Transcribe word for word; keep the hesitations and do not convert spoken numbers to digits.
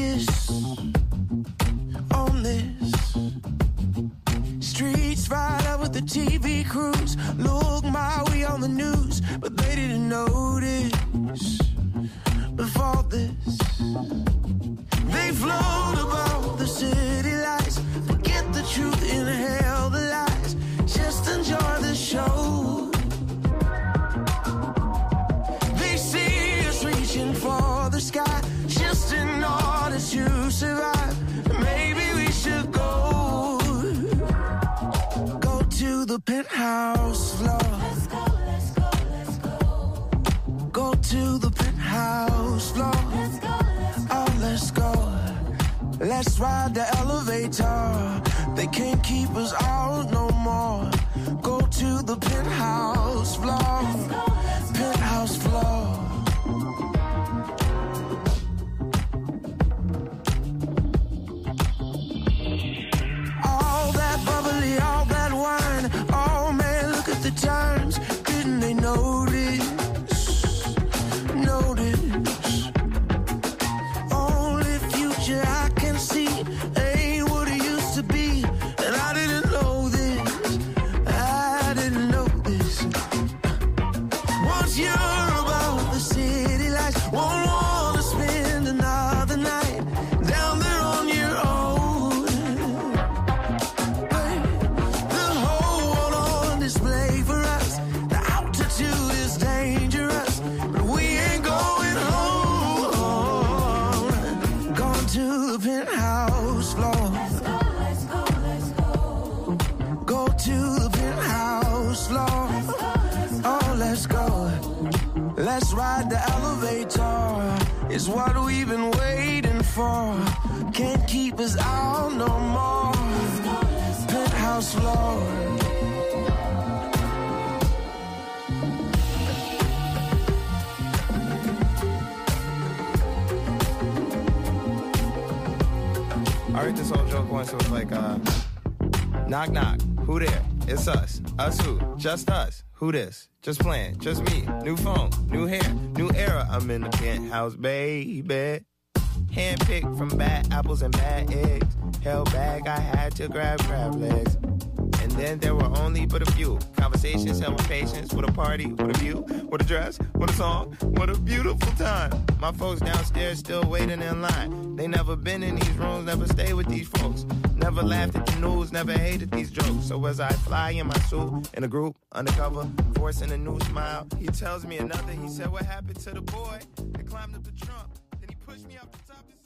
focus on this. Streets right up with the T V crews. Look my way on the news, but they didn't notice. Before this, they float about the city lights. Forget the truth, inhale the lies. Just enjoy the show. They see us reaching for the sky, just in order to survive. Maybe we should go, go to the penthouse floor. Let's go, let's go, let's go. Go to the penthouse floor. Let's go, let's go. Oh, let's go. Let's ride the elevator. They can't keep us out no more. Go to the penthouse floor. Let's go, let's go. Penthouse floor. All that bubbly, all that wine. Oh man, look at the times. Didn't they notice? Notice. Only future I can see ain't what it used to be. And I didn't know this. I didn't know this. Once you're about the city lights, won't wanna spend another night down there on your own. Hey, the whole world on display for us. The altitude is dangerous, but we ain't going home. Gone to the penthouse floor. Let's go, let's go, let's go. Go to the penthouse floor. Let's go, let's go. Oh, let's go. Let's ride the elevator. It's what we've been waiting for. Can't keep us out no more. Let's go, let's go. Penthouse floor. I heard this whole joke once. It was like, uh, knock, knock. Who there? It's us. Us who? Just us. Who this? Just playing. Just me. New phone. New hair. New era. I'm in the penthouse, baby. Handpicked from bad apples and bad eggs. Held back, I had to grab crab legs. And then there were only but a few conversations held with patience. With a party, with a view, with a dress, with a song. What a beautiful time. My folks downstairs still waiting in line. They never been in these rooms, never stayed with these folks. Never laughed at the news, never hated these jokes. So as I fly in my suit, in a group, undercover, forcing a new smile, he tells me another. He said, what happened to the boy that climbed up the trunk? Then he pushed me off the top of his